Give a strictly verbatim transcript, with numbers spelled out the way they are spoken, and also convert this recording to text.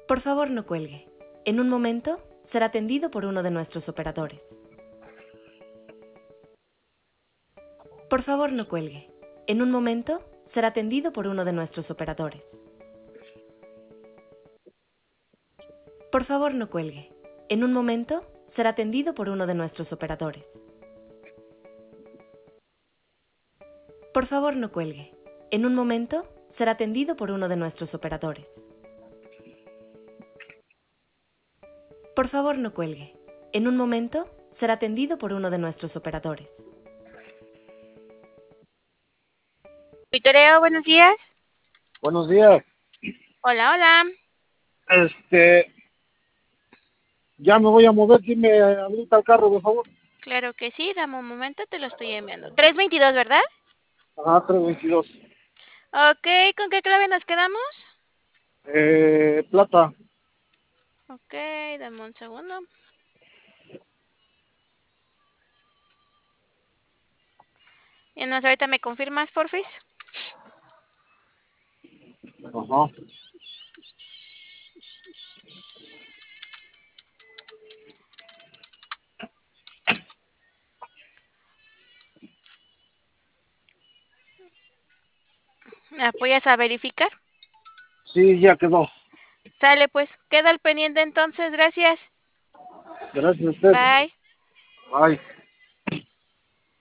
Por favor, no cuelgue. En un momento será atendido por uno de nuestros operadores. Por favor, no cuelgue. En un momento será atendido por uno de nuestros operadores. Por favor, no cuelgue. En un momento será atendido por uno de nuestros operadores. Por favor, no cuelgue. En un momento será atendido por uno de nuestros operadores. Por favor, no cuelgue. En un momento será atendido por uno de nuestros operadores. Victoria, buenos días. Buenos días. Hola, hola. Este, ya me voy a mover, si me habilita el carro, por favor. Claro que sí, dame un momento, te lo estoy enviando. tres veintidós, ¿verdad? Ajá, tres veintidós. Ok, ¿con qué clave nos quedamos? Eh, plata. Ok, dame un segundo. Y entonces ahorita me confirmas, porfis. Ajá. ¿Me apoyas a verificar? Sí, ya quedó. Sale, pues, queda al pendiente entonces, gracias. Gracias a usted. Bye. Bye.